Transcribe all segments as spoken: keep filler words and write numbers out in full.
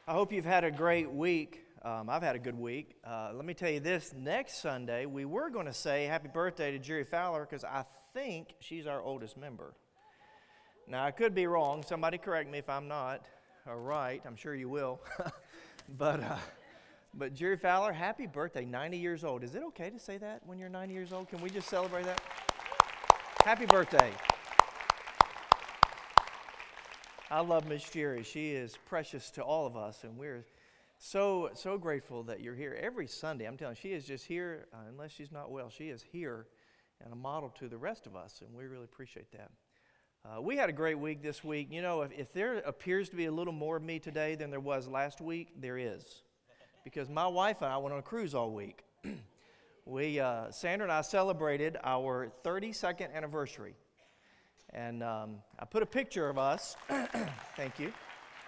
I hope you've had a great week. Um, I've had a good week. Uh, let me tell you this, next Sunday, we were going to say happy birthday to Jerry Fowler because I think she's our oldest member. Now, I could be wrong. Somebody correct me if I'm not. All right, I'm sure you will. but uh, but Jerry Fowler, happy birthday, ninety years old. Is it okay to say that when you're ninety years old? Can we just celebrate that? Happy birthday. I love Miss Jerry. She is precious to all of us, and we're so, so grateful that you're here every Sunday. I'm telling you, she is just here, uh, unless she's not well, she is here and a model to the rest of us, and we really appreciate that. Uh, we had a great week this week. You know, if, if there appears to be a little more of me today than there was last week, there is. Because my wife and I went on a cruise all week. we, uh, Sandra and I celebrated our thirty-second anniversary. And um, I put a picture of us. Thank you.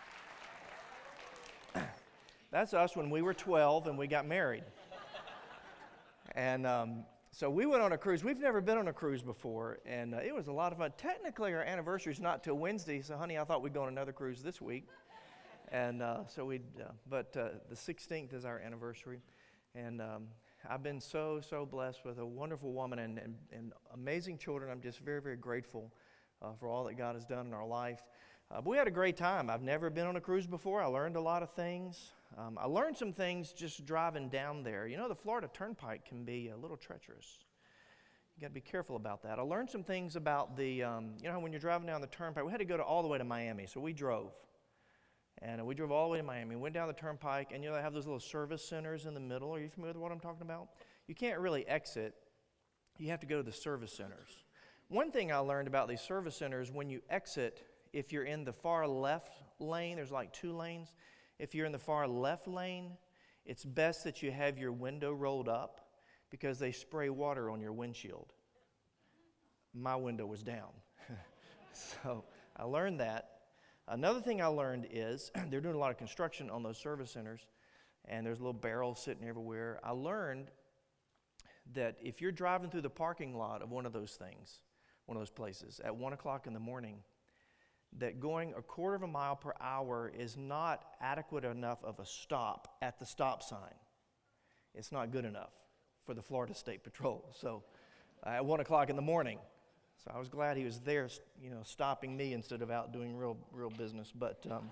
That's us when we were twelve and we got married. And um, so we went on a cruise. We've never been on a cruise before, and uh, it was a lot of fun. Technically, our anniversary is not till Wednesday, so honey, I thought we'd go on another cruise this week. And uh, so we, uh, but uh, the sixteenth is our anniversary, and um, I've been so, so blessed with a wonderful woman and, and, and amazing children. I'm just very, very grateful uh, for all that God has done in our life. Uh, but we had a great time. I've never been on a cruise before. I learned a lot of things. Um, I learned some things just driving down there. You know, the Florida Turnpike can be a little treacherous. You got to be careful about that. I learned some things about the, um, you know, when you're driving down the Turnpike, we had to go to, all the way to Miami, so we drove. And we drove all the way to Miami, went down the Turnpike, and you know, they have those little service centers in the middle. Are you familiar with what I'm talking about? You can't really exit. You have to go to the service centers. One thing I learned about these service centers, when you exit, if you're in the far left lane, there's like two lanes. If you're in the far left lane, it's best that you have your window rolled up because they spray water on your windshield. My window was down. So I learned that. Another thing I learned is they're doing a lot of construction on those service centers, and there's little barrels sitting everywhere. I learned that if you're driving through the parking lot of one of those things, one of those places, at one o'clock in the morning, that going a quarter of a mile per hour is not adequate enough of a stop at the stop sign. It's not good enough for the Florida State Patrol. So uh, at one o'clock in the morning. So I was glad he was there, you know, stopping me instead of out doing real, real business. But um,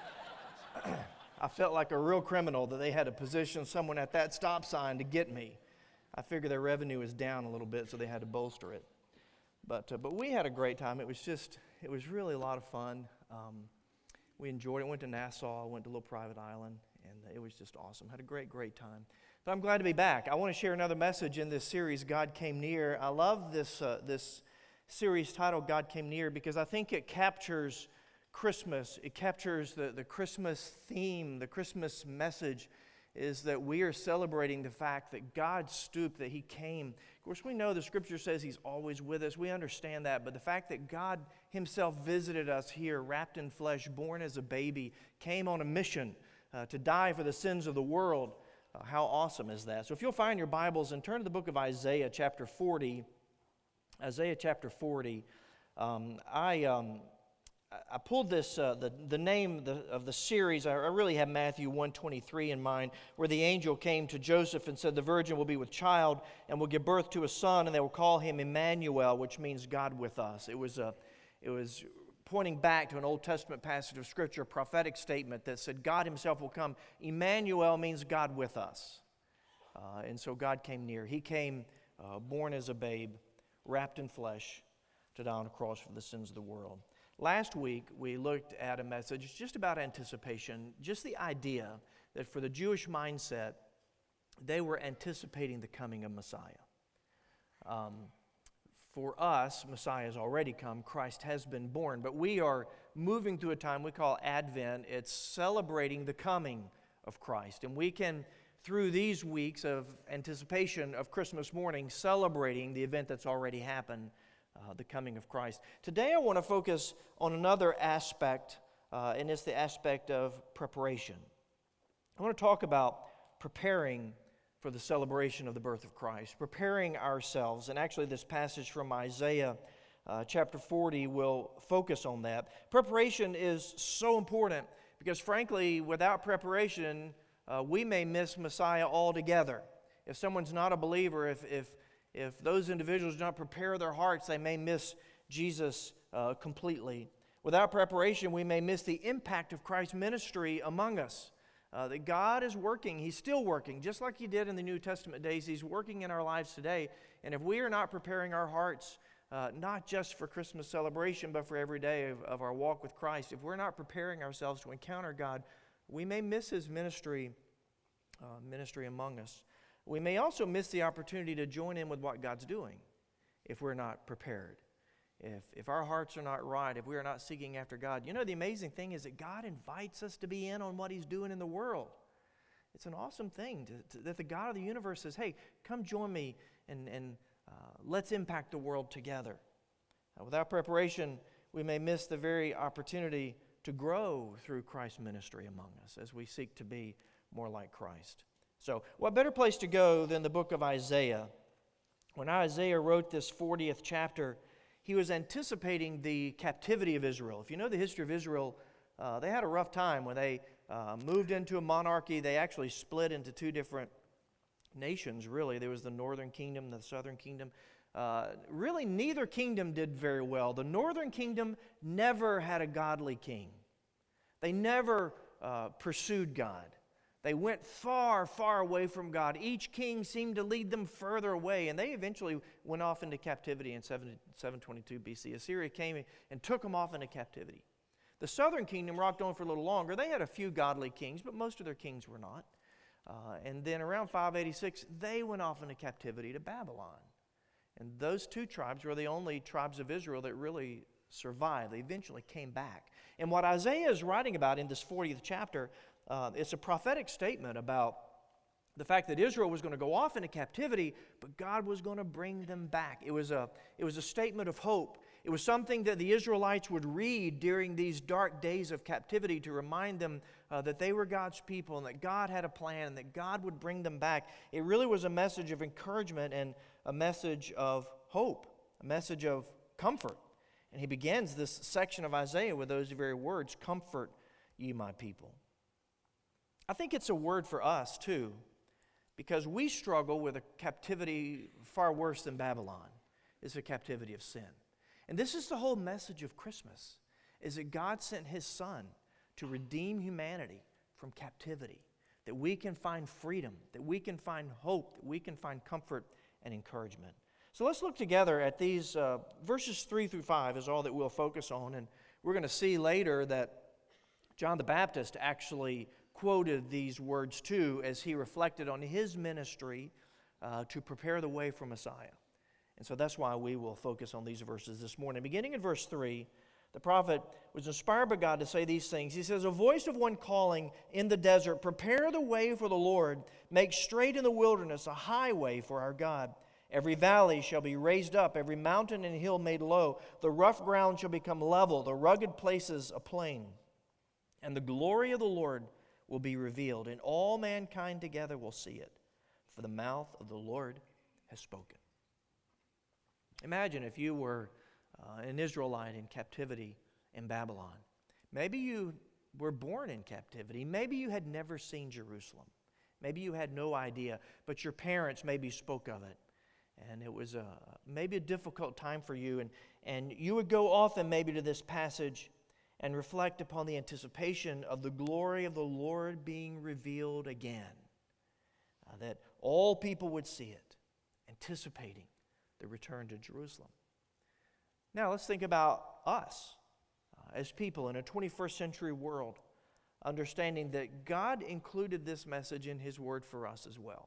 I felt like a real criminal that they had to position someone at that stop sign to get me. I figure their revenue is down a little bit, so they had to bolster it. But uh, but we had a great time. It was just, it was really a lot of fun. Um, we enjoyed it. Went to Nassau, went to a little private island, and it was just awesome. Had a great, great time. But I'm glad to be back. I want to share another message in this series, God Came Near. I love this uh, this series titled God Came Near because I think it captures Christmas. It captures the, the Christmas theme, the Christmas message is that we are celebrating the fact that God stooped, that He came. Of course, we know the Scripture says He's always with us. We understand that. But the fact that God Himself visited us here, wrapped in flesh, born as a baby, came on a mission uh, to die for the sins of the world, uh, how awesome is that? So if you'll find your Bibles and turn to the book of Isaiah chapter forty, Isaiah chapter forty, um, I... Um, I pulled this, uh, the, the name of the, of the series, I really have Matthew one twenty-three in mind, where the angel came to Joseph and said, the virgin will be with child and will give birth to a son, and they will call him Emmanuel, which means God with us. It was, a, it was pointing back to an Old Testament passage of Scripture, a prophetic statement that said God Himself will come. Emmanuel means God with us. Uh, and so God came near. He came uh, born as a babe, wrapped in flesh, to die on a cross for the sins of the world. Last week, we looked at a message just about anticipation, just the idea that for the Jewish mindset, they were anticipating the coming of Messiah. Um, for us, Messiah has already come, Christ has been born, but we are moving through a time we call Advent. It's celebrating the coming of Christ, and we can, through these weeks of anticipation of Christmas morning, celebrating the event that's already happened, Uh, the coming of Christ. Today I want to focus on another aspect, uh, and it's the aspect of preparation. I want to talk about preparing for the celebration of the birth of Christ, preparing ourselves, and actually this passage from Isaiah uh, chapter forty will focus on that. Preparation is so important Because frankly, without preparation, uh, we may miss Messiah altogether. If someone's not a believer, if, if, if those individuals do not prepare their hearts, they may miss Jesus uh, completely. Without preparation, we may miss the impact of Christ's ministry among us. Uh, that God is working. He's still working. Just like He did in the New Testament days, He's working in our lives today. And if we are not preparing our hearts, uh, not just for Christmas celebration, but for every day of, of our walk with Christ, if we're not preparing ourselves to encounter God, we may miss His ministry, uh, ministry among us. We may also miss the opportunity to join in with what God's doing if we're not prepared. If, if our hearts are not right, if we are not seeking after God. You know, the amazing thing is that God invites us to be in on what He's doing in the world. It's an awesome thing to, to, that the God of the universe says, hey, come join me and, and uh, let's impact the world together. Uh, without preparation, we may miss the very opportunity to grow through Christ's ministry among us as we seek to be more like Christ. So, what better place to go than the book of Isaiah? When Isaiah wrote this fortieth chapter, he was anticipating the captivity of Israel. If you know the history of Israel, uh, they had a rough time when they uh, moved into a monarchy. They actually split into two different nations, really. There was the northern kingdom, the southern kingdom. Uh, really, neither kingdom did very well. The northern kingdom never had a godly king. They never uh, pursued God. They went far, far away from God. Each king seemed to lead them further away, and they eventually went off into captivity in seven twenty-two B C. Assyria came and took them off into captivity. The southern kingdom rocked on for a little longer. They had a few godly kings, but most of their kings were not. Uh, and then around five eighty-six, they went off into captivity to Babylon. And those two tribes were the only tribes of Israel that really survived. They eventually came back. And what Isaiah is writing about in this fortieth chapter, Uh, it's a prophetic statement about the fact that Israel was going to go off into captivity, but God was going to bring them back. It was a, it was a statement of hope. It was something that the Israelites would read during these dark days of captivity to remind them uh, that they were God's people and that God had a plan and that God would bring them back. It really was a message of encouragement and a message of hope, a message of comfort. And he begins this section of Isaiah with those very words, "Comfort ye my people." I think it's a word for us, too, because we struggle with a captivity far worse than Babylon. It's a captivity of sin. And this is the whole message of Christmas, is that God sent His Son to redeem humanity from captivity, that we can find freedom, that we can find hope, that we can find comfort and encouragement. So let's look together at these uh, verses three through five is all that we'll focus on, and we're going to see later that John the Baptist actually quoted these words too as he reflected on his ministry uh, to prepare the way for Messiah. And so that's why we will focus on these verses this morning. Beginning in verse three, the prophet was inspired by God to say these things. He says, "A voice of one calling in the desert, prepare the way for the Lord, make straight in the wilderness a highway for our God. Every valley shall be raised up, every mountain and hill made low. The rough ground shall become level, the rugged places a plain. And the glory of the Lord will be revealed, and all mankind together will see it, for the mouth of the Lord has spoken." Imagine if you were uh, an Israelite in captivity in Babylon. Maybe you were born in captivity. Maybe you had never seen Jerusalem. Maybe you had no idea, but your parents maybe spoke of it. And it was a, maybe a difficult time for you, and, and you would go often maybe to this passage and reflect upon the anticipation of the glory of the Lord being revealed again, uh, that all people would see it, anticipating the return to Jerusalem. Now let's think about us uh, as people in a twenty-first century world, understanding that God included this message in His Word for us as well.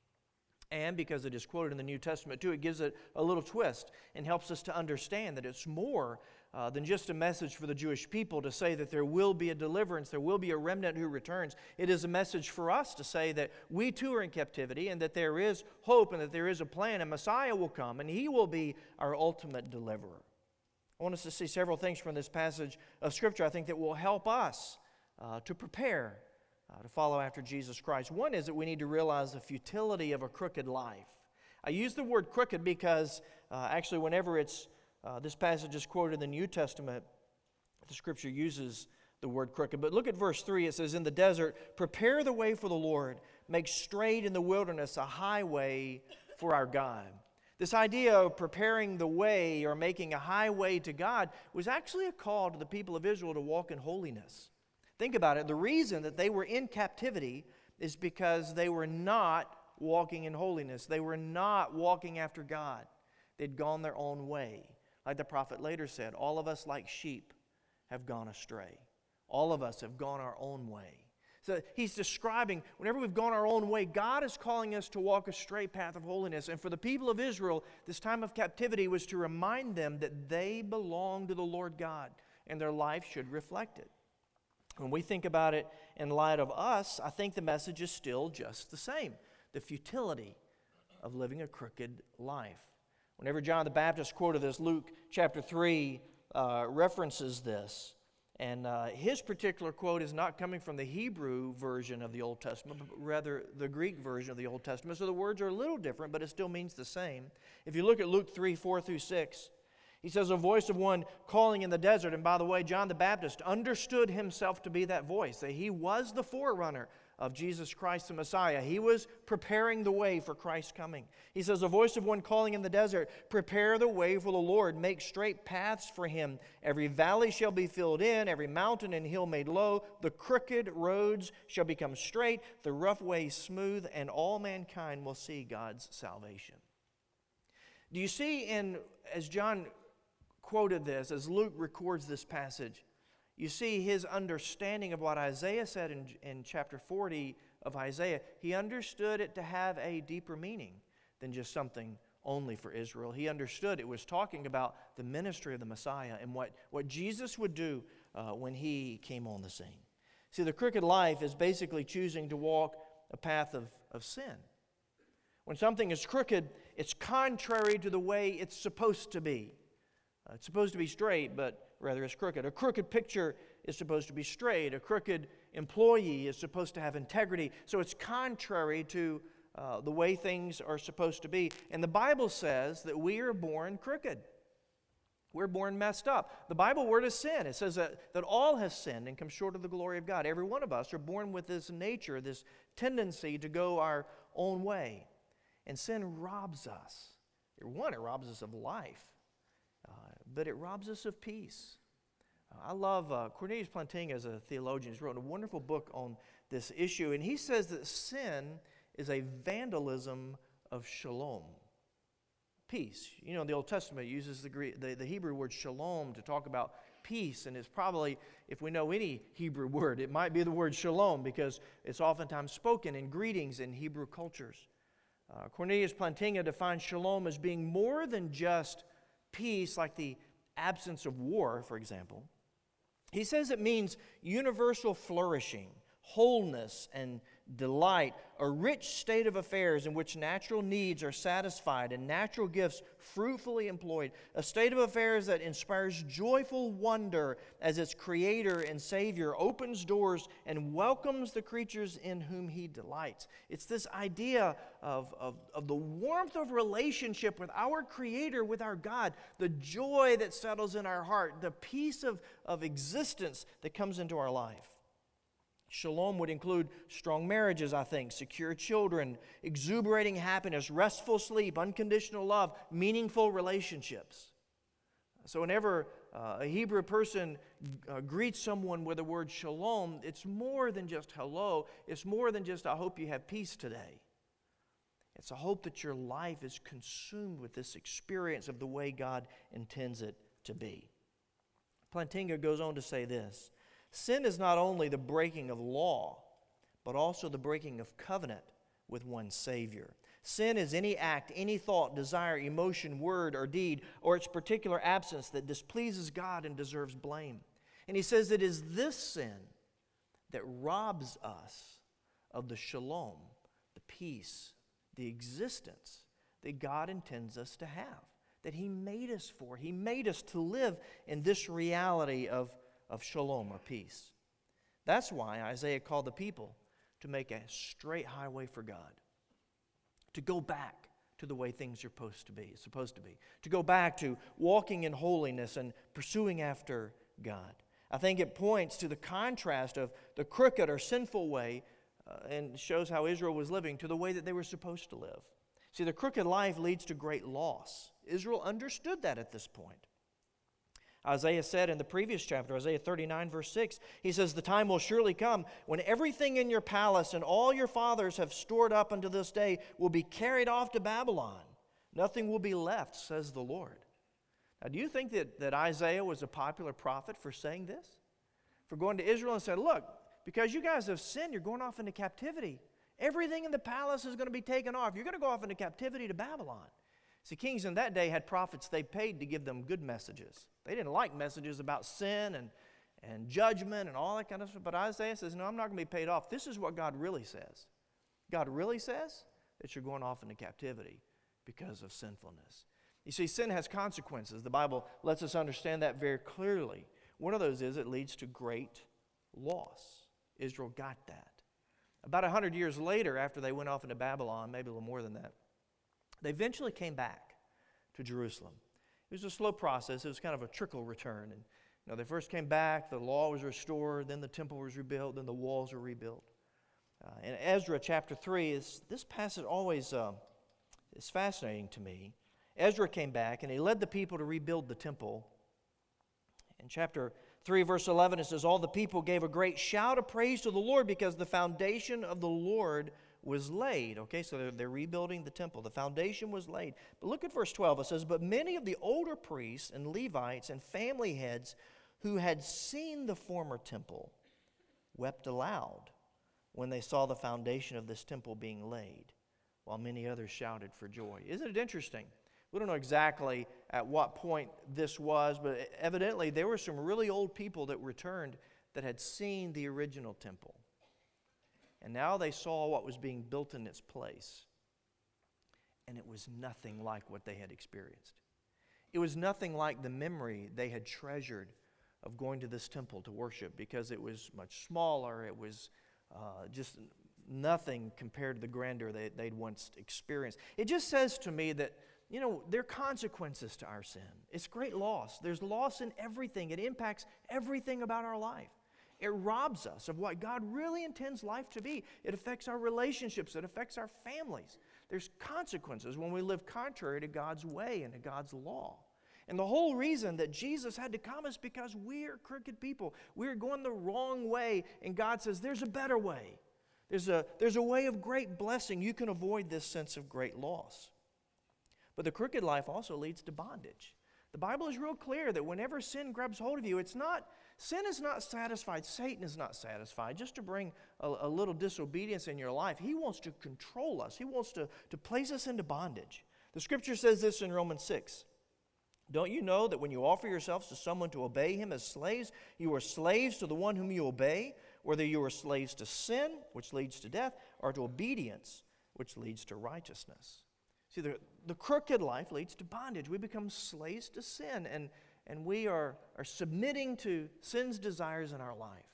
And because it is quoted in the New Testament too, it gives it a little twist and helps us to understand that it's more uh, than just a message for the Jewish people to say that there will be a deliverance, there will be a remnant who returns. It is a message for us to say that we too are in captivity and that there is hope and that there is a plan, and Messiah will come and He will be our ultimate deliverer. I want us to see several things from this passage of Scripture I think that will help us uh, to prepare Uh, to follow after Jesus Christ. One is that we need to realize the futility of a crooked life. I use the word crooked because uh, actually whenever it's uh, this passage is quoted in the New Testament, the Scripture uses the word crooked. But look at verse three. It says, in the desert, prepare the way for the Lord. Make straight in the wilderness a highway for our God. This idea of preparing the way or making a highway to God was actually a call to the people of Israel to walk in holiness. Think about it. The reason that they were in captivity is because they were not walking in holiness. They were not walking after God. They'd gone their own way. Like the prophet later said, all of us like sheep have gone astray. All of us have gone our own way. So he's describing, whenever we've gone our own way, God is calling us to walk a straight path of holiness. And for the people of Israel, this time of captivity was to remind them that they belong to the Lord God, and their life should reflect it. When we think about it in light of us, I think the message is still just the same. The futility of living a crooked life. Whenever John the Baptist quoted this, Luke chapter three uh, references this. And uh, his particular quote is not coming from the Hebrew version of the Old Testament, but rather the Greek version of the Old Testament. So the words are a little different, but it still means the same. If you look at Luke three, four through six, he says, a voice of one calling in the desert. And by the way, John the Baptist understood himself to be that voice, that he was the forerunner of Jesus Christ the Messiah. He was preparing the way for Christ's coming. He says, a voice of one calling in the desert, prepare the way for the Lord, make straight paths for him. Every valley shall be filled in, every mountain and hill made low. The crooked roads shall become straight, the rough ways smooth, and all mankind will see God's salvation. Do you see, in as John quoted this, as Luke records this passage, you see his understanding of what Isaiah said in, in chapter forty of Isaiah. He understood it to have a deeper meaning than just something only for Israel. He understood it was talking about the ministry of the Messiah and what, what Jesus would do uh, when he came on the scene. See, the crooked life is basically choosing to walk a path of, of sin. When something is crooked, it's contrary to the way it's supposed to be. Uh, it's supposed to be straight, but rather it's crooked. A crooked picture is supposed to be straight. A crooked employee is supposed to have integrity. So it's contrary to uh, the way things are supposed to be. And the Bible says that we are born crooked. We're born messed up. The Bible word is sin. It says that, that all has sinned and come short of the glory of God. Every one of us are born with this nature, this tendency to go our own way. And sin robs us. One, it robs us of life. Uh, but it robs us of peace. Uh, I love uh, Cornelius Plantinga as a theologian. He's written a wonderful book on this issue, and he says that sin is a vandalism of shalom, peace. You know, the Old Testament uses the, Greek, the, the Hebrew word shalom to talk about peace, and it's probably, if we know any Hebrew word, it might be the word shalom because it's oftentimes spoken in greetings in Hebrew cultures. Uh, Cornelius Plantinga defines shalom as being more than just peace, like the absence of war, for example. He says it means universal flourishing, wholeness, and delight, a rich state of affairs in which natural needs are satisfied and natural gifts fruitfully employed, a state of affairs that inspires joyful wonder as its creator and savior opens doors and welcomes the creatures in whom he delights. It's this idea of, of, of the warmth of relationship with our creator, with our God, the joy that settles in our heart, the peace of, of existence that comes into our life. Shalom would include strong marriages, I think, secure children, exuberating happiness, restful sleep, unconditional love, meaningful relationships. So whenever uh, a Hebrew person uh, greets someone with the word shalom, it's more than just hello. It's more than just, I hope you have peace today. It's a hope that your life is consumed with this experience of the way God intends it to be. Plantinga goes on to say this: sin is not only the breaking of law, but also the breaking of covenant with one's Savior. Sin is any act, any thought, desire, emotion, word, or deed, or its particular absence that displeases God and deserves blame. And he says it is this sin that robs us of the shalom, the peace, the existence that God intends us to have, that He made us for. He made us to live in this reality of of shalom or peace. That's why Isaiah called the people to make a straight highway for God, to go back to the way things are supposed to be, supposed to be, to go back to walking in holiness and pursuing after God. I think it points to the contrast of the crooked or sinful way uh, and shows how Israel was living to the way that they were supposed to live. See, the crooked life leads to great loss. Israel understood that at this point. Isaiah said in the previous chapter, Isaiah thirty-nine, verse six, he says, "The time will surely come when everything in your palace and all your fathers have stored up unto this day will be carried off to Babylon. Nothing will be left, says the Lord." Now, do you think that, that Isaiah was a popular prophet for saying this? For going to Israel and saying, look, because you guys have sinned, you're going off into captivity. Everything in the palace is going to be taken off. You're going to go off into captivity to Babylon. See, kings in that day had prophets they paid to give them good messages. They didn't like messages about sin and, and judgment and all that kind of stuff. But Isaiah says, no, I'm not going to be paid off. This is what God really says. God really says that you're going off into captivity because of sinfulness. You see, sin has consequences. The Bible lets us understand that very clearly. One of those is it leads to great loss. Israel got that. About a hundred years later, after they went off into Babylon, maybe a little more than that, they eventually came back to Jerusalem. It was a slow process. It was kind of a trickle return. And you know, they first came back, the law was restored, then the temple was rebuilt, then the walls were rebuilt. Uh, in Ezra chapter three, is this passage always uh, is fascinating to me. Ezra came back and he led the people to rebuild the temple. In chapter three, verse eleven, it says, "All the people gave a great shout of praise to the Lord because the foundation of the Lord was laid." Okay, so they're, they're rebuilding the temple. The foundation was laid. But look at verse twelve. It says, "But many of the older priests and Levites and family heads who had seen the former temple wept aloud when they saw the foundation of this temple being laid, while many others shouted for joy." Isn't it interesting? We don't know exactly at what point this was, but evidently there were some really old people that returned that had seen the original temple. And now they saw what was being built in its place. And it was nothing like what they had experienced. It was nothing like the memory they had treasured of going to this temple to worship, because it was much smaller. It was uh, just nothing compared to the grandeur they, they'd once experienced. It just says to me that, you know, there are consequences to our sin. It's great loss. There's loss in everything. It impacts everything about our life. It robs us of what God really intends life to be. It affects our relationships. It affects our families. There's consequences when we live contrary to God's way and to God's law. And the whole reason that Jesus had to come is because we're crooked people. We're going the wrong way, and God says there's a better way. There's a, there's a way of great blessing. You can avoid this sense of great loss. But the crooked life also leads to bondage. The Bible is real clear that whenever sin grabs hold of you, it's not, sin is not satisfied. Satan is not satisfied just to bring a, a little disobedience in your life. He wants to control us. He wants to, to place us into bondage. The Scripture says this in Romans six. "Don't you know that when you offer yourselves to someone to obey him as slaves, you are slaves to the one whom you obey, whether you are slaves to sin, which leads to death, or to obedience, which leads to righteousness?" See, the, the crooked life leads to bondage. We become slaves to sin, and, and we are, are submitting to sin's desires in our life.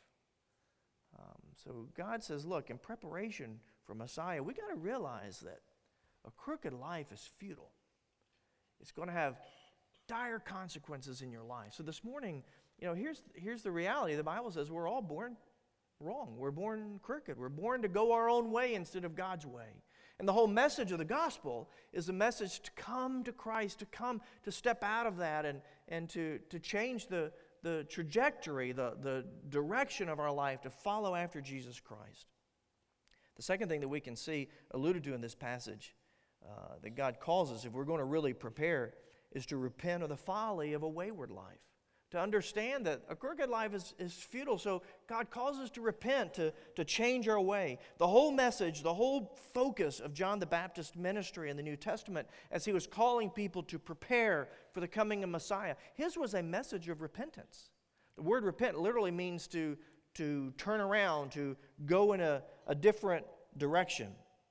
Um, so God says, look, in preparation for Messiah, we got to realize that a crooked life is futile. It's going to have dire consequences in your life. So this morning, you know, here's, here's the reality. The Bible says we're all born wrong. We're born crooked. We're born to go our own way instead of God's way. And the whole message of the gospel is a message to come to Christ, to come, to step out of that and, and to, to change the, the trajectory, the, the direction of our life, to follow after Jesus Christ. The second thing that we can see alluded to in this passage uh, that God calls us, if we're going to really prepare, is to repent of the folly of a wayward life. To understand that a crooked life is, is futile, so God calls us to repent, to, to change our way. The whole message, the whole focus of John the Baptist's ministry in the New Testament, as he was calling people to prepare for the coming of Messiah, his was a message of repentance. The word repent literally means to, to turn around, to go in a, a different direction.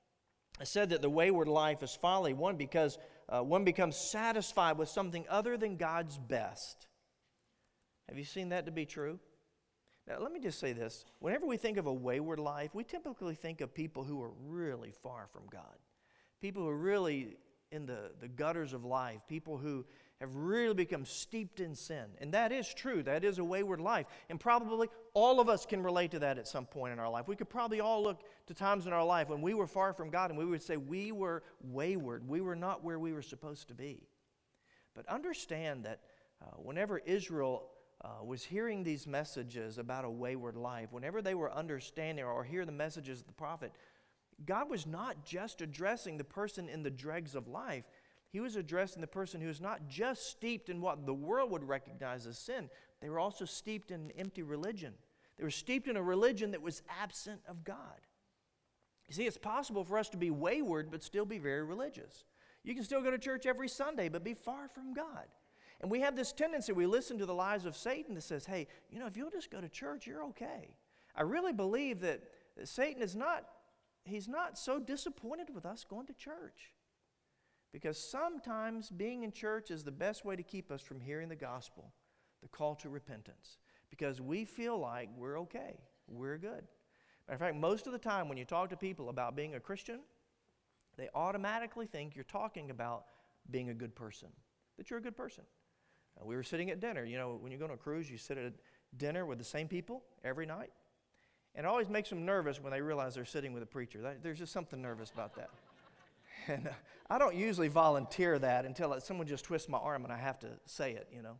I said that the wayward life is folly, one, because uh, one becomes satisfied with something other than God's best. Have you seen that to be true? Now, let me just say this. Whenever we think of a wayward life, we typically think of people who are really far from God. People who are really in the, the gutters of life. People who have really become steeped in sin. And that is true. That is a wayward life. And probably all of us can relate to that at some point in our life. We could probably all look to times in our life when we were far from God and we would say we were wayward. We were not where we were supposed to be. But understand that uh, whenever Israel uh, was hearing these messages about a wayward life, whenever they were understanding or hear the messages of the prophet, God was not just addressing the person in the dregs of life. He was addressing the person who is not just steeped in what the world would recognize as sin. They were also steeped in empty religion. They were steeped in a religion that was absent of God. You see, it's possible for us to be wayward but still be very religious. You can still go to church every Sunday but be far from God. And we have this tendency, we listen to the lies of Satan that says, hey, you know, if you'll just go to church, you're okay. I really believe that Satan is not, he's not so disappointed with us going to church. Because sometimes being in church is the best way to keep us from hearing the gospel, the call to repentance. Because we feel like we're okay, we're good. Matter of fact, most of the time when you talk to people about being a Christian, they automatically think you're talking about being a good person, that you're a good person. Uh, we were sitting at dinner. You know, when you go on a cruise, you sit at dinner with the same people every night. And it always makes them nervous when they realize they're sitting with a preacher. That, there's just something nervous about that. And uh, I don't usually volunteer that until someone just twists my arm and I have to say it, you know.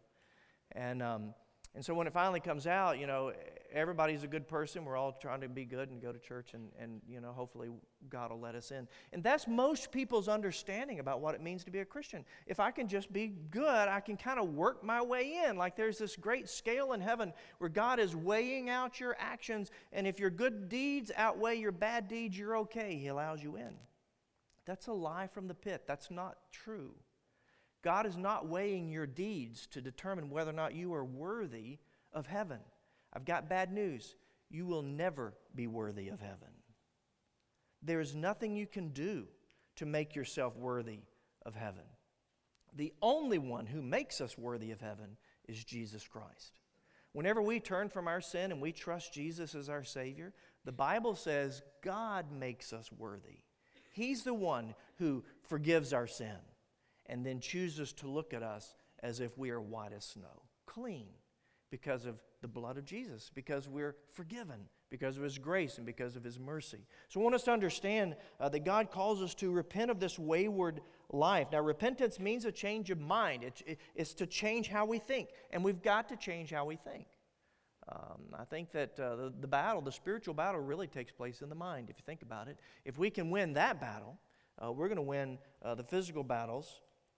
And um, and so when it finally comes out, you know, everybody's a good person. We're all trying to be good and go to church and, and you know, hopefully God will let us in. And that's most people's understanding about what it means to be a Christian. If I can just be good, I can kind of work my way in. Like there's this great scale in heaven where God is weighing out your actions. And if your good deeds outweigh your bad deeds, you're okay. He allows you in. That's a lie from the pit. That's not true. God is not weighing your deeds to determine whether or not you are worthy of heaven. I've got bad news. You will never be worthy of heaven. There is nothing you can do to make yourself worthy of heaven. The only one who makes us worthy of heaven is Jesus Christ. Whenever we turn from our sin and we trust Jesus as our Savior, the Bible says God makes us worthy. He's the one who forgives our sin and then chooses to look at us as if we are white as snow, clean, because of the blood of Jesus, because we're forgiven, because of His grace and because of His mercy. So I want us to understand uh, that God calls us to repent of this wayward life. Now, repentance means a change of mind. It, it, it's to change how we think, and we've got to change how we think. Um, I think that uh, the, the battle, the spiritual battle, really takes place in the mind, if you think about it. If we can win that battle, uh, we're going to win uh, the physical battles.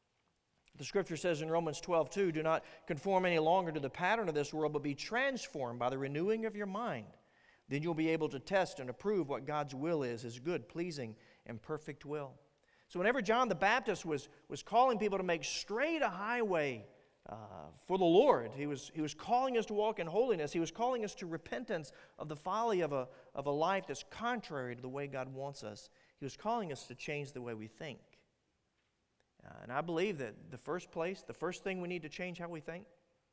The Scripture says in Romans twelve two, do not conform any longer to the pattern of this world, but be transformed by the renewing of your mind. Then you'll be able to test and approve what God's will is, His good, pleasing, and perfect will. So whenever John the Baptist was, was calling people to make straight a highway Uh, for the Lord, he was, he was calling us to walk in holiness. He was calling us to repentance of the folly of a, of a life that's contrary to the way God wants us. He was calling us to change the way we think. Uh, and I believe that the first place, the first thing we need to change how we think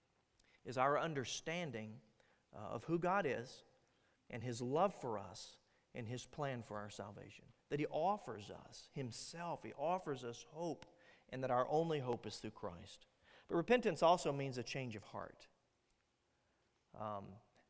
is our understanding uh, of who God is and His love for us and His plan for our salvation. That He offers us Himself, He offers us hope, and that our only hope is through Christ. But repentance also means a change of heart, um,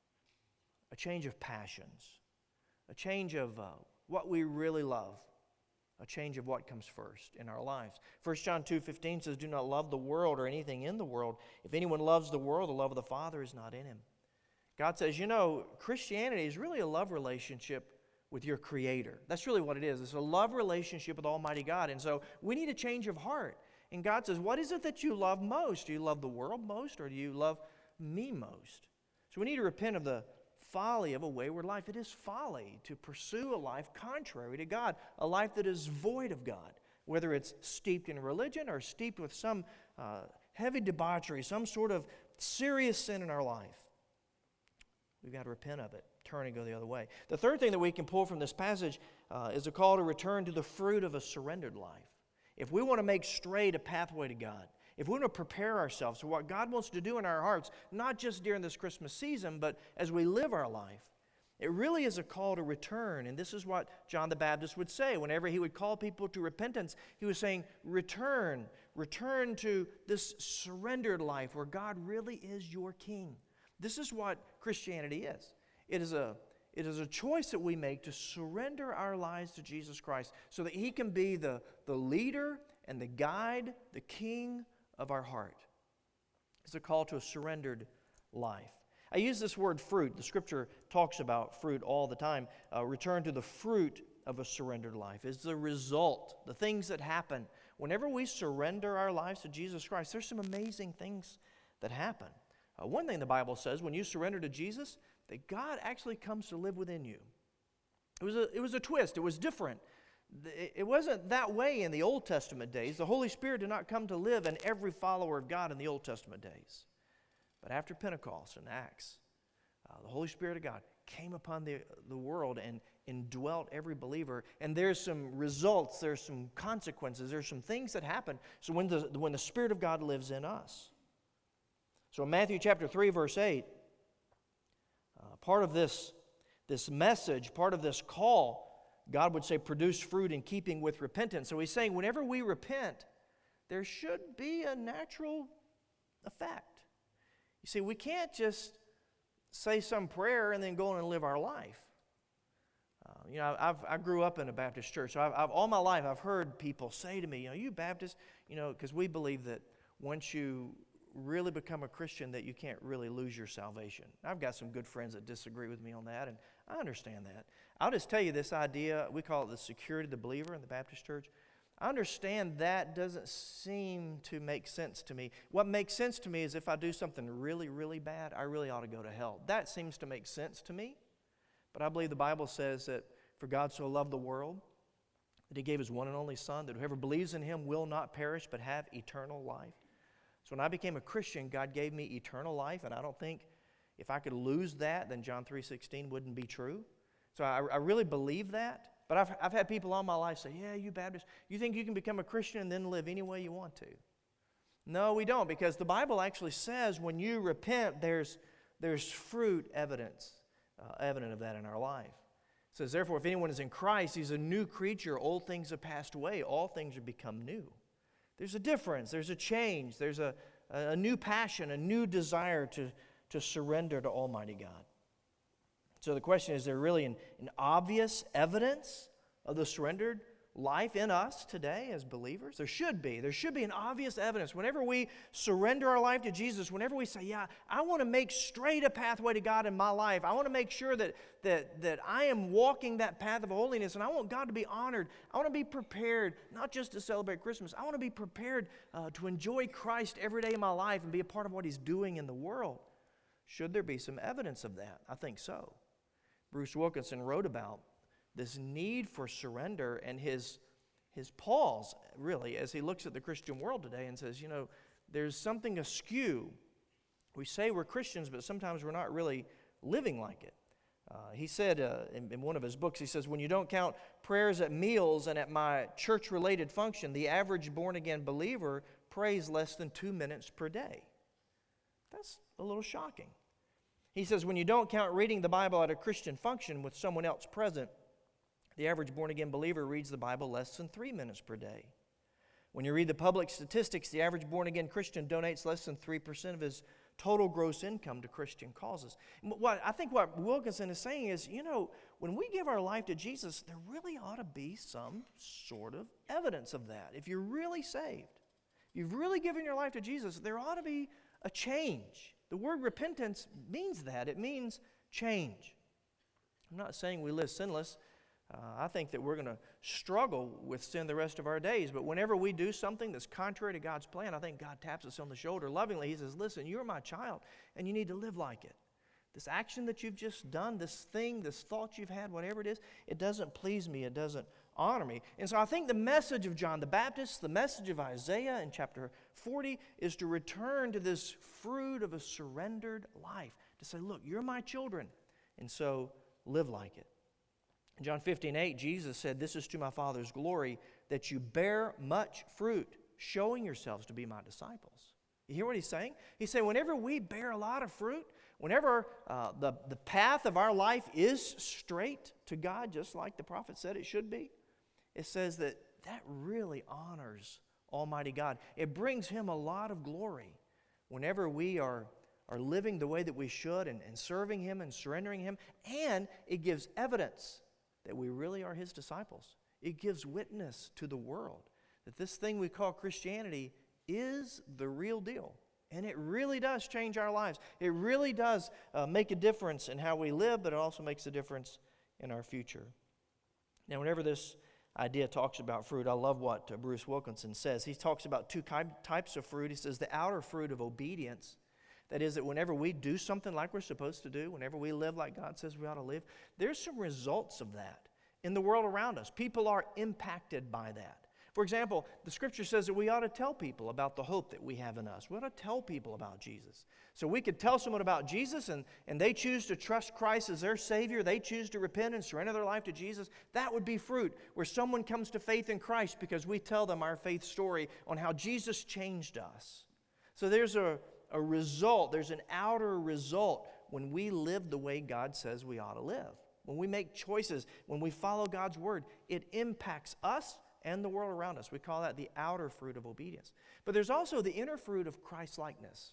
a change of passions, a change of uh, what we really love, a change of what comes first in our lives. First John two fifteen says, do not love the world or anything in the world. If anyone loves the world, the love of the Father is not in him. God says, you know, Christianity is really a love relationship with your Creator. That's really what it is. It's a love relationship with Almighty God. And so we need a change of heart. And God says, what is it that you love most? Do you love the world most, or do you love me most? So we need to repent of the folly of a wayward life. It is folly to pursue a life contrary to God, a life that is void of God, whether it's steeped in religion or steeped with some uh, heavy debauchery, some sort of serious sin in our life. We've got to repent of it, turn and go the other way. The third thing that we can pull from this passage uh, is a call to return to the fruit of a surrendered life. If we want to make straight a pathway to God, if we want to prepare ourselves for what God wants to do in our hearts, not just during this Christmas season, but as we live our life, it really is a call to return. And this is what John the Baptist would say. Whenever he would call people to repentance, he was saying, return, return to this surrendered life where God really is your king. This is what Christianity is. It is a, it is a choice that we make to surrender our lives to Jesus Christ so that He can be the, the leader and the guide, the king of our heart. It's a call to a surrendered life. I use this word fruit. The Scripture talks about fruit all the time. Uh, return to the fruit of a surrendered life is the result, the things that happen. Whenever we surrender our lives to Jesus Christ, there's some amazing things that happen. Uh, one thing the Bible says, when you surrender to Jesus, that God actually comes to live within you. It was a, it was a twist. It was different. It, it wasn't that way in the Old Testament days. The Holy Spirit did not come to live in every follower of God in the Old Testament days. But after Pentecost and Acts, uh, the Holy Spirit of God came upon the, the world and indwelt every believer. And there's some results, there's some consequences, there's some things that happen. So when the, when the Spirit of God lives in us. So in Matthew chapter three, verse eight, uh, part of this, this message, part of this call, God would say, produce fruit in keeping with repentance. So He's saying whenever we repent, there should be a natural effect. You see, we can't just say some prayer and then go on and live our life. Uh, you know, I've, I grew up in a Baptist church, so I've, I've, all my life I've heard people say to me, you know, you Baptist, you know, because we believe that once you really become a Christian that you can't really lose your salvation. I've got some good friends that disagree with me on that, and I understand that. I'll just tell you this idea, we call it the security of the believer in the Baptist church. I understand that doesn't seem to make sense to me. What makes sense to me is if I do something really, really bad, I really ought to go to hell. That seems to make sense to me. But I believe the Bible says that for God so loved the world that He gave His one and only Son, that whoever believes in Him will not perish but have eternal life. So when I became a Christian, God gave me eternal life, and I don't think if I could lose that, then John three sixteen wouldn't be true. So I, I really believe that. But I've, I've had people all my life say, yeah, you Baptists, you think you can become a Christian and then live any way you want to? No, we don't, because the Bible actually says when you repent, there's, there's fruit evidence, uh, evident of that in our life. It says, therefore, if anyone is in Christ, he's a new creature. Old things have passed away. All things have become new. There's a difference. There's a change. There's a, a new passion, a new desire to, to surrender to Almighty God. So the question is, is there really an, an obvious evidence of the surrendered life in us today as believers? There should be. There should be an obvious evidence. Whenever we surrender our life to Jesus, whenever we say, yeah, I want to make straight a pathway to God in my life. I want to make sure that, that, that I am walking that path of holiness, and I want God to be honored. I want to be prepared, not just to celebrate Christmas. I want to be prepared uh, to enjoy Christ every day of my life and be a part of what He's doing in the world. Should there be some evidence of that? I think so. Bruce Wilkinson wrote about this need for surrender and his, his pause, really, as he looks at the Christian world today and says, you know, there's something askew. We say we're Christians, but sometimes we're not really living like it. Uh, he said uh, in, in one of his books, he says, when you don't count prayers at meals and at my church-related function, the average born-again believer prays less than two minutes per day. That's a little shocking. He says, when you don't count reading the Bible at a Christian function with someone else present, the average born-again believer reads the Bible less than three minutes per day. When you read the public statistics, the average born-again Christian donates less than three percent of his total gross income to Christian causes. What I think what Wilkinson is saying is, you know, when we give our life to Jesus, there really ought to be some sort of evidence of that. If you're really saved, if you've really given your life to Jesus, there ought to be a change. The word repentance means that. It means change. I'm not saying we live sinless. Uh, I think that we're going to struggle with sin the rest of our days. But whenever we do something that's contrary to God's plan, I think God taps us on the shoulder lovingly. He says, listen, you're my child, and you need to live like it. This action that you've just done, this thing, this thought you've had, whatever it is, it doesn't please me. It doesn't honor me. And so I think the message of John the Baptist, the message of Isaiah in chapter forty, is to return to this fruit of a surrendered life. To say, look, you're my children, and so live like it. In John fifteen eight, Jesus said, this is to my Father's glory, that you bear much fruit, showing yourselves to be my disciples. You hear what he's saying? He's saying whenever we bear a lot of fruit, whenever uh, the, the path of our life is straight to God, just like the prophet said it should be, it says that that really honors Almighty God. It brings Him a lot of glory whenever we are, are living the way that we should and, and serving Him and surrendering Him. And it gives evidence that we really are His disciples. It gives witness to the world that this thing we call Christianity is the real deal. And it really does change our lives. It really does uh, make a difference in how we live, but it also makes a difference in our future. Now, whenever this idea talks about fruit, I love what uh, Bruce Wilkinson says. He talks about two types of fruit. He says the outer fruit of obedience. That is that whenever we do something like we're supposed to do, whenever we live like God says we ought to live, there's some results of that in the world around us. People are impacted by that. For example, the Scripture says that we ought to tell people about the hope that we have in us. We ought to tell people about Jesus. So we could tell someone about Jesus and, and they choose to trust Christ as their Savior. They choose to repent and surrender their life to Jesus. That would be fruit, where someone comes to faith in Christ because we tell them our faith story on how Jesus changed us. So there's a, a result, there's an outer result when we live the way God says we ought to live. When we make choices, when we follow God's Word, it impacts us and the world around us. We call that the outer fruit of obedience. But there's also the inner fruit of Christ-likeness.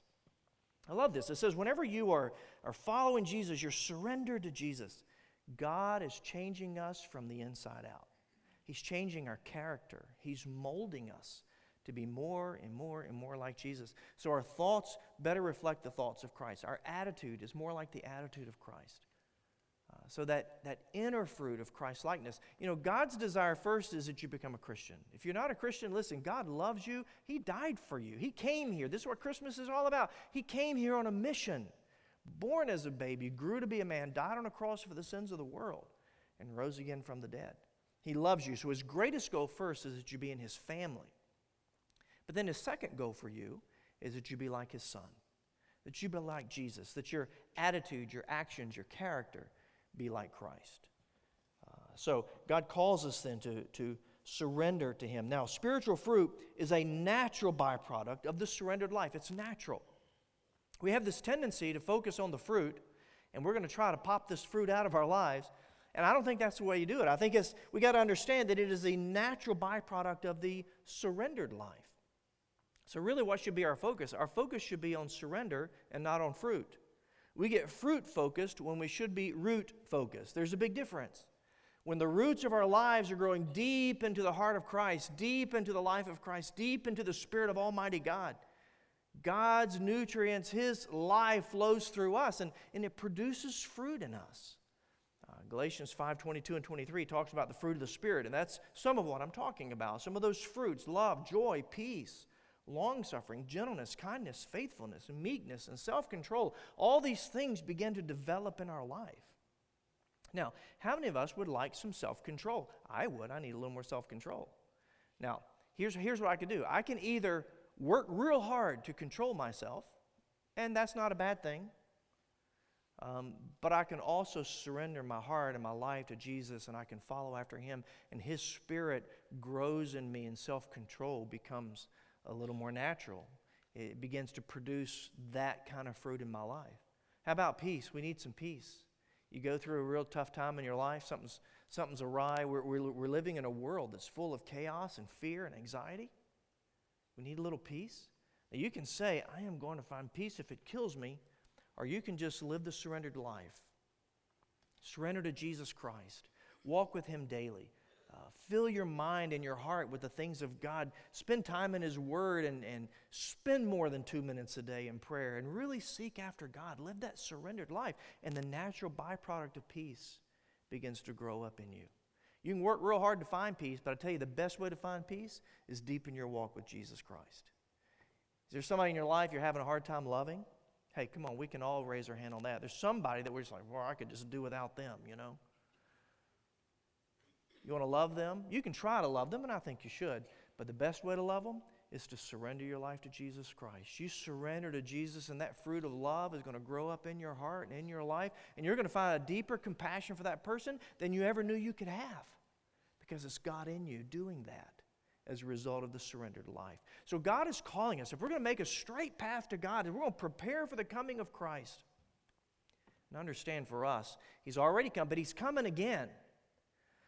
I love this. It says whenever you are, are following Jesus, you're surrendered to Jesus, God is changing us from the inside out. He's changing our character. He's molding us to be more and more and more like Jesus. So our thoughts better reflect the thoughts of Christ. Our attitude is more like the attitude of Christ. Uh, so that, that inner fruit of Christ-likeness. You know, God's desire first is that you become a Christian. If you're not a Christian, listen, God loves you. He died for you. He came here. This is what Christmas is all about. He came here on a mission. Born as a baby, grew to be a man, died on a cross for the sins of the world, and rose again from the dead. He loves you. So his greatest goal first is that you be in his family. But then his second goal for you is that you be like his son. That you be like Jesus. That your attitude, your actions, your character be like Christ. Uh, so God calls us then to, to surrender to him. Now, spiritual fruit is a natural byproduct of the surrendered life. It's natural. We have this tendency to focus on the fruit, and we're going to try to pop this fruit out of our lives. And I don't think that's the way you do it. I think it's, we got to understand that it is a natural byproduct of the surrendered life. So really, what should be our focus? Our focus should be on surrender and not on fruit. We get fruit-focused when we should be root-focused. There's a big difference. When the roots of our lives are growing deep into the heart of Christ, deep into the life of Christ, deep into the Spirit of Almighty God, God's nutrients, His life flows through us, and, and it produces fruit in us. Uh, Galatians five twenty-two and twenty-three talks about the fruit of the Spirit, and that's some of what I'm talking about. Some of those fruits: love, joy, peace, long-suffering, gentleness, kindness, faithfulness, meekness, and self-control. All these things begin to develop in our life. Now, how many of us would like some self-control? I would. I need a little more self-control. Now, here's, here's what I could do. I can either work real hard to control myself, and that's not a bad thing, um, but I can also surrender my heart and my life to Jesus, and I can follow after Him, and His Spirit grows in me, and self-control becomes a little more natural. It begins to produce that kind of fruit in my life. How about peace? We need some peace. You go through a real tough time in your life, something's, something's awry. We're, we're, we're living in a world that's full of chaos and fear and anxiety. We need a little peace. Now you can say, I am going to find peace if it kills me, or you can just live the surrendered life. Surrender to Jesus Christ. Walk with Him daily. Uh, fill your mind and your heart with the things of God. Spend time in His Word and, and spend more than two minutes a day in prayer and really seek after God. Live that surrendered life, and the natural byproduct of peace begins to grow up in you. You can work real hard to find peace, but I tell you the best way to find peace is deep in your walk with Jesus Christ. Is there somebody in your life you're having a hard time loving? Hey, come on, we can all raise our hand on that. There's somebody that we're just like, well, I could just do without them, you know. You want to love them? You can try to love them, and I think you should. But the best way to love them is to surrender your life to Jesus Christ. You surrender to Jesus, and that fruit of love is going to grow up in your heart and in your life, and you're going to find a deeper compassion for that person than you ever knew you could have, because it's God in you doing that as a result of the surrendered life. So God is calling us. If we're going to make a straight path to God, and we're going to prepare for the coming of Christ, and understand for us, He's already come, but He's coming again.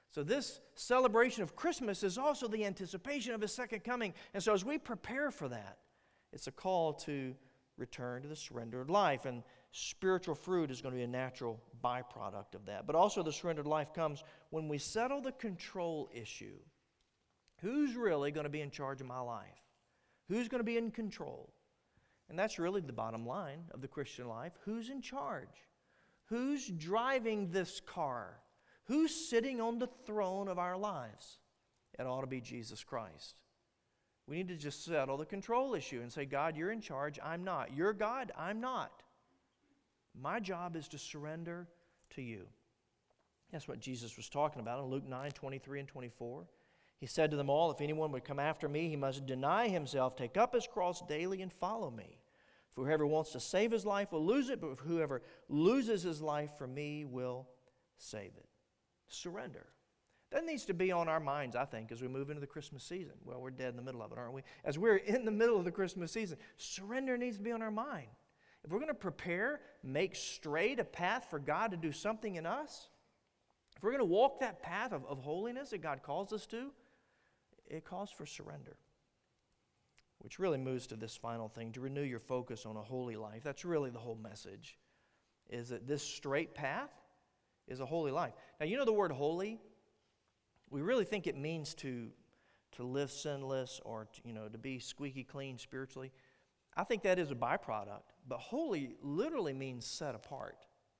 So this celebration of Christmas is also the anticipation of His second coming. And so as we prepare for that, it's a call to return to the surrendered life. And spiritual fruit is going to be a natural byproduct of that. But also the surrendered life comes when we settle the control issue. Who's really going to be in charge of my life? Who's going to be in control? And that's really the bottom line of the Christian life. Who's in charge? Who's driving this car? Who's sitting on the throne of our lives? It ought to be Jesus Christ. We need to just settle the control issue and say, God, you're in charge, I'm not. You're God, I'm not. My job is to surrender to you. That's what Jesus was talking about in Luke nine, twenty-three and twenty-four. He said to them all, if anyone would come after me, he must deny himself, take up his cross daily, and follow me. For whoever wants to save his life will lose it, but whoever loses his life for me will save it. Surrender. That needs to be on our minds, I think, as we move into the Christmas season. Well, we're dead in the middle of it, aren't we? As we're in the middle of the Christmas season, surrender needs to be on our mind. If we're going to prepare, make straight a path for God to do something in us, if we're going to walk that path of, of holiness that God calls us to, it calls for surrender. Which really moves to this final thing, to renew your focus on a holy life. That's really the whole message, is that this straight path is a holy life. Now, you know the word holy? We really think it means to, to live sinless or to, you know, to be squeaky clean spiritually. I think that is a byproduct. But holy literally means set apart.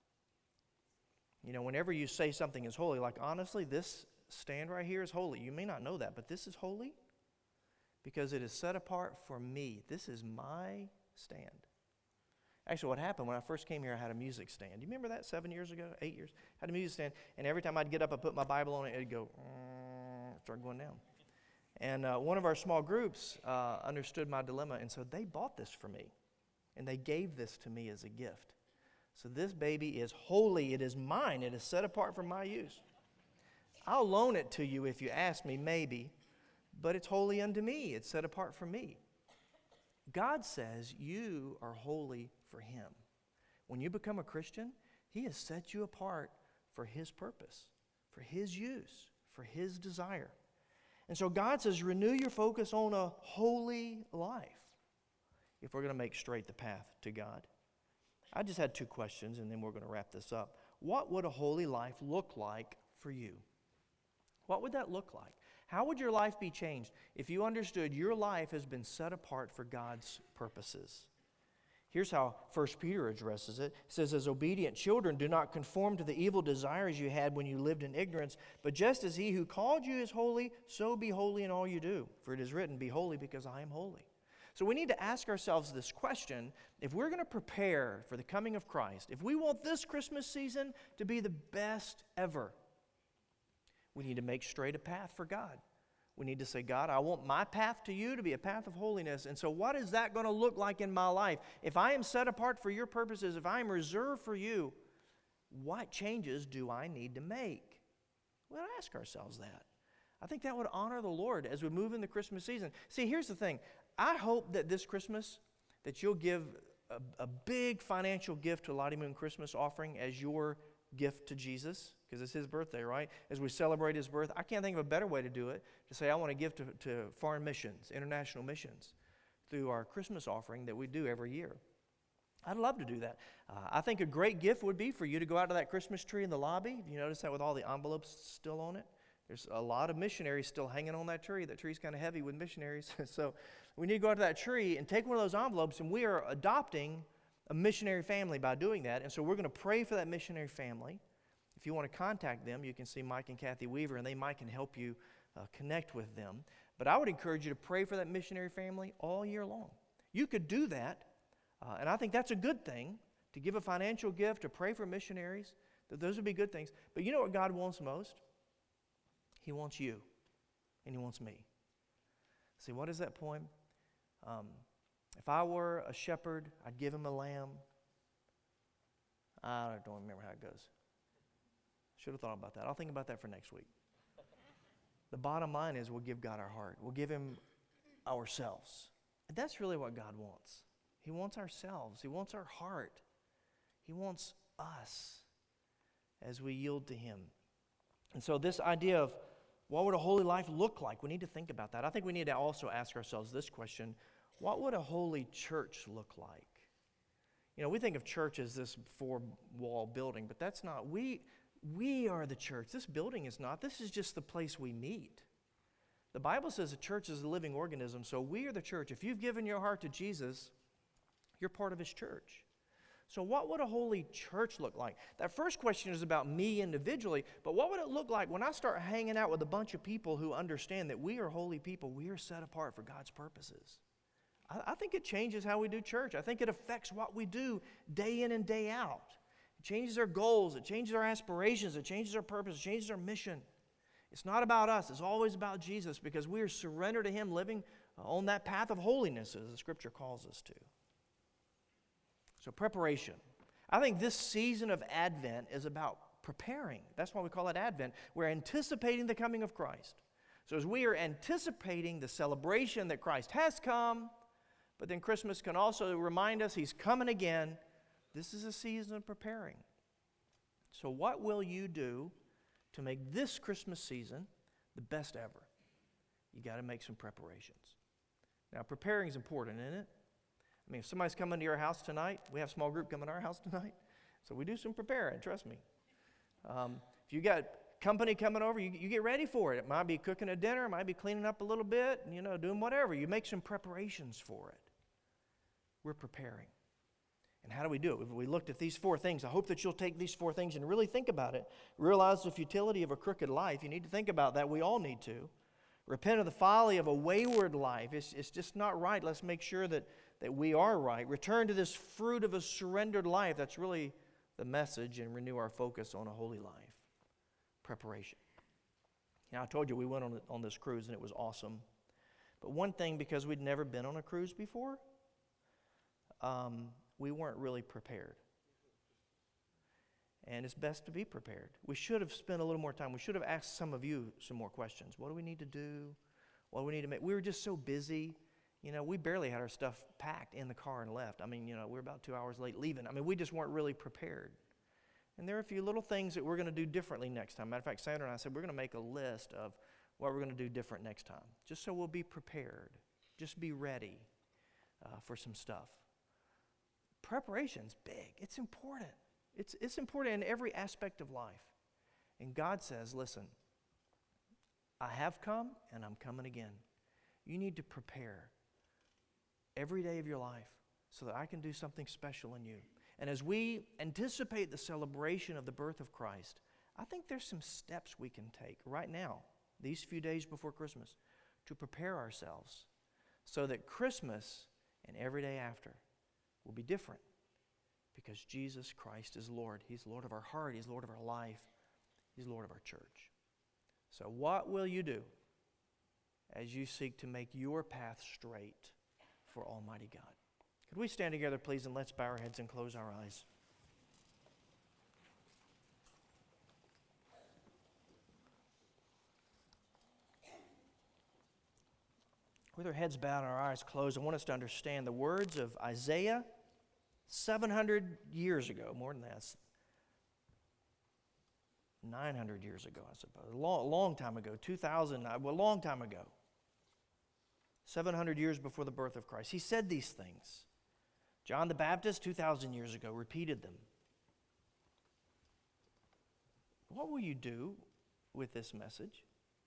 You know, whenever you say something is holy, like honestly, this stand right here is holy. You may not know that, but this is holy because it is set apart for me. This is my stand. Actually, what happened when I first came here, I had a music stand. Do you remember that seven years ago, eight years? I had a music stand, and every time I'd get up, I'd put my Bible on it, it'd go, mm, start going down. And uh, one of our small groups uh, understood my dilemma, and so they bought this for me, and they gave this to me as a gift. So this baby is holy. It is mine. It is set apart for my use. I'll loan it to you if you ask me, maybe, but it's holy unto me. It's set apart for me. God says you are holy for Him. When you become a Christian, He has set you apart for His purpose, for His use, for His desire. And so God says, renew your focus on a holy life if we're going to make straight the path to God. I just had two questions, and then we're going to wrap this up. What would a holy life look like for you? What would that look like? How would your life be changed if you understood your life has been set apart for God's purposes? Here's how First Peter addresses it. It says, as obedient children, do not conform to the evil desires you had when you lived in ignorance, but just as He who called you is holy, so be holy in all you do. For it is written, be holy because I am holy. So we need to ask ourselves this question. If we're going to prepare for the coming of Christ, if we want this Christmas season to be the best ever, we need to make straight a path for God. We need to say, God, I want my path to you to be a path of holiness. And so what is that going to look like in my life? If I am set apart for your purposes, if I am reserved for you, what changes do I need to make? We'll ask ourselves that. I think that would honor the Lord as we move in the Christmas season. See, here's the thing. I hope that this Christmas that you'll give a, a big financial gift to Lottie Moon Christmas offering as your gift to Jesus, because it's His birthday, right? As we celebrate His birth, I can't think of a better way to do it, to say I want to give to, to foreign missions, international missions, through our Christmas offering that we do every year. I'd love to do that. Uh, I think a great gift would be for you to go out to that Christmas tree in the lobby. You notice that with all the envelopes still on it? There's a lot of missionaries still hanging on that tree. That tree's kind of heavy with missionaries. So we need to go out to that tree and take one of those envelopes, and we are adopting a missionary family by doing that. And so we're going to pray for that missionary family. If you want to contact them, you can see Mike and Kathy Weaver, and they might can help you uh, connect with them. But I would encourage you to pray for that missionary family all year long. You could do that, uh, and I think that's a good thing, to give a financial gift, to pray for missionaries. That those would be good things. But you know what God wants most? He wants you, and He wants me. See, what is that poem? Um, if I were a shepherd, I'd give him a lamb. I don't remember how it goes. Should have thought about that. I'll think about that for next week. The bottom line is we'll give God our heart. We'll give Him ourselves. And that's really what God wants. He wants ourselves. He wants our heart. He wants us as we yield to Him. And so this idea of what would a holy life look like, we need to think about that. I think we need to also ask ourselves this question: what would a holy church look like? You know, we think of church as this four-wall building, but that's not. We, we are the church. This building is not. This is just the place we meet. The Bible says a church is a living organism, so we are the church. If you've given your heart to Jesus, you're part of His church. So what would a holy church look like? That first question is about me individually, but what would it look like when I start hanging out with a bunch of people who understand that we are holy people, we are set apart for God's purposes? I, I think it changes how we do church. I think it affects what we do day in and day out. It changes our goals, it changes our aspirations, it changes our purpose, it changes our mission. It's not about us, it's always about Jesus, because we are surrendered to Him, living on that path of holiness, as the Scripture calls us to. So preparation. I think this season of Advent is about preparing. That's why we call it Advent. We're anticipating the coming of Christ. So as we are anticipating the celebration that Christ has come, but then Christmas can also remind us He's coming again, this is a season of preparing. So what will you do to make this Christmas season the best ever? You got to make some preparations. Now, preparing is important, isn't it? I mean, if somebody's coming to your house tonight, we have a small group coming to our house tonight, so we do some preparing, trust me. Um, if you got company coming over, you, you get ready for it. It might be cooking a dinner, it might be cleaning up a little bit, you know, doing whatever. You make some preparations for it. We're preparing. And how do we do it? We looked at these four things. I hope that you'll take these four things and really think about it. Realize the futility of a crooked life. You need to think about that. We all need to. Repent of the folly of a wayward life. It's, it's just not right. Let's make sure that, that we are right. Return to this fruit of a surrendered life. That's really the message, and renew our focus on a holy life. Preparation. Now, I told you we went on, on this cruise, and it was awesome. But one thing, because we'd never been on a cruise before, um, we weren't really prepared. And it's best to be prepared. We should have spent a little more time. We should have asked some of you some more questions. What do we need to do? What do we need to make? We were just so busy. You know, we barely had our stuff packed in the car and left. I mean, you know, we were about two hours late leaving. I mean, we just weren't really prepared. And there are a few little things that we're going to do differently next time. Matter of fact, Sandra and I said we're going to make a list of what we're going to do different next time, just so we'll be prepared. Just be ready uh, for some stuff. Preparation's big. It's important. It's, it's important in every aspect of life. And God says, listen, I have come and I'm coming again. You need to prepare every day of your life so that I can do something special in you. And as we anticipate the celebration of the birth of Christ, I think there's some steps we can take right now, these few days before Christmas, to prepare ourselves so that Christmas and every day after will be different, because Jesus Christ is Lord. He's Lord of our heart. He's Lord of our life. He's Lord of our church. So what will you do as you seek to make your path straight for Almighty God? Could we stand together, please, and let's bow our heads and close our eyes. With our heads bowed and our eyes closed, I want us to understand the words of Isaiah seven hundred years ago, more than that, nine hundred years ago, I suppose, a long, long time ago, two thousand, well, a long time ago, seven hundred years before the birth of Christ. He said these things. John the Baptist, two thousand years ago, repeated them. What will you do with this message?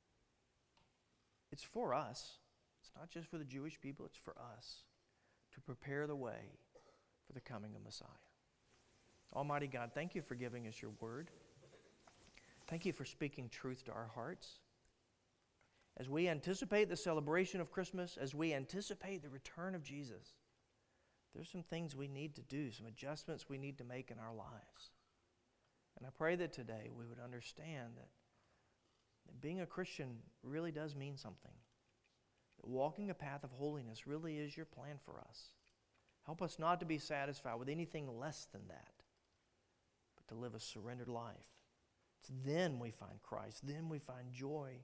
It's for us. It's not just for the Jewish people, it's for us to prepare the way for the coming of Messiah. Almighty God, thank you for giving us your word. Thank you for speaking truth to our hearts. As we anticipate the celebration of Christmas, as we anticipate the return of Jesus, there's some things we need to do, some adjustments we need to make in our lives. And I pray that today we would understand that, that being a Christian really does mean something. That walking a path of holiness really is your plan for us. Help us not to be satisfied with anything less than that, but to live a surrendered life. It's then we find Christ. Then we find joy.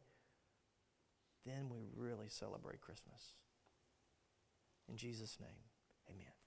Then we really celebrate Christmas. In Jesus' name, amen.